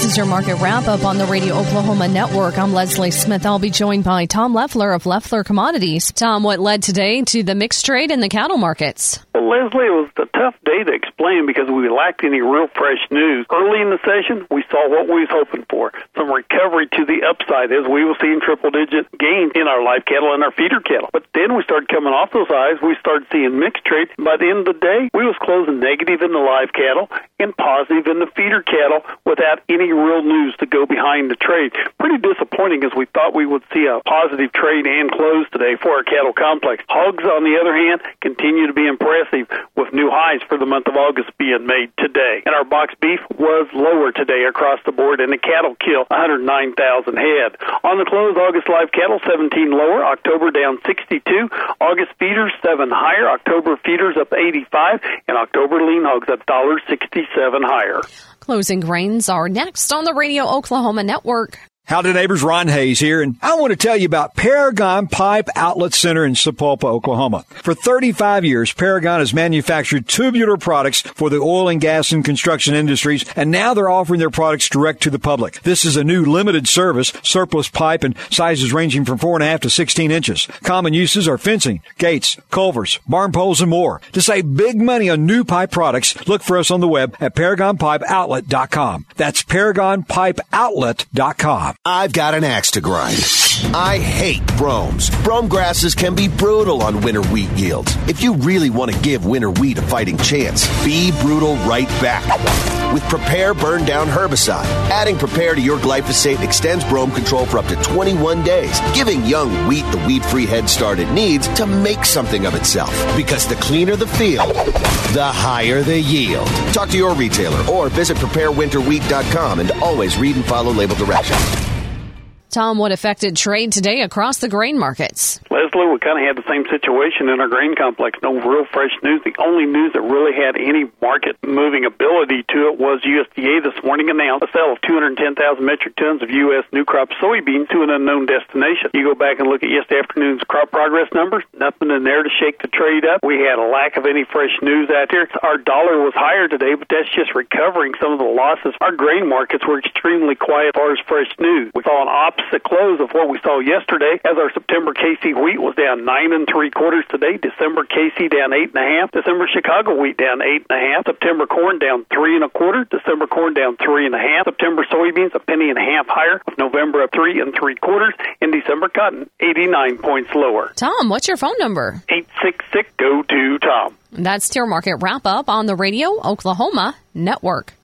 is your market wrap-up on the Radio Oklahoma Network. I'm Leslie Smith. I'll be joined by Tom Leffler of Leffler Commodities. Tom, what led today to the mixed trade in the cattle markets? Well, Leslie, it was a tough day to explain because we lacked any real fresh news. Early in the session, we saw what we was hoping for, some recovery to the upside, as we will see in triple-digit gains in our live cattle and our feeder cattle. But then we started coming off those highs. We started seeing mixed trade. By the end of the day, we was closing negative in the live cattle and positive in the feeder cattle without any real news to go behind the trade. Pretty disappointing, as we thought we would see a positive trade and close today for our cattle complex. Hogs, on the other hand, continue to be impressive with new highs for the month of August being made today. And our box beef was lower today across the board, and the cattle kill 109,000 head. On the close, August live cattle 17 lower, October down 62, August feeders 7 higher, October feeders up 85, and October lean hogs $1.67 higher. Closing grains are next on the Radio Oklahoma Network. Howdy neighbors, Ron Hayes here, and I want to tell you about Paragon Pipe Outlet Center in Sapulpa, Oklahoma. For 35 years, Paragon has manufactured tubular products for the oil and gas and construction industries, and now they're offering their products direct to the public. This is a new limited service, surplus pipe, and sizes ranging from 4.5 to 16 inches. Common uses are fencing, gates, culverts, barn poles, and more. To save big money on new pipe products, look for us on the web at ParagonPipeOutlet.com. That's ParagonPipeOutlet.com. I've got an axe to grind. I hate bromes. Brome grasses can be brutal on winter wheat yields. If you really want to give winter wheat a fighting chance, be brutal right back with Prepare Burn Down Herbicide. Adding Prepare to your glyphosate extends brome control for up to 21 days, giving young wheat the weed-free head start it needs to make something of itself. Because the cleaner the field, the higher the yield. Talk to your retailer or visit preparewinterwheat.com and always read and follow label directions. Tom, what affected trade today across the grain markets? Leslie, we kind of had the same situation in our grain complex. No real fresh news. The only news that really had any market-moving ability to it was USDA this morning announced a sale of 210,000 metric tons of U.S. new crop soybeans to an unknown destination. You go back and look at yesterday afternoon's crop progress numbers, nothing in there to shake the trade up. We had a lack of any fresh news out there. Our dollar was higher today, but that's just recovering some of the losses. Our grain markets were extremely quiet as far as fresh news. We saw an opposite close of what we saw yesterday, as our September KC wheat was down 9 3/4 today. December KC down 8 1/2. December Chicago wheat down 8 1/2. September corn down 3 1/4. December corn down 3 1/2. September soybeans a 1.5 higher. November up 3 3/4. And December cotton 89 points lower. Tom, what's your phone number? 866-GO-TO-TOM. That's your market wrap up on the Radio Oklahoma Network.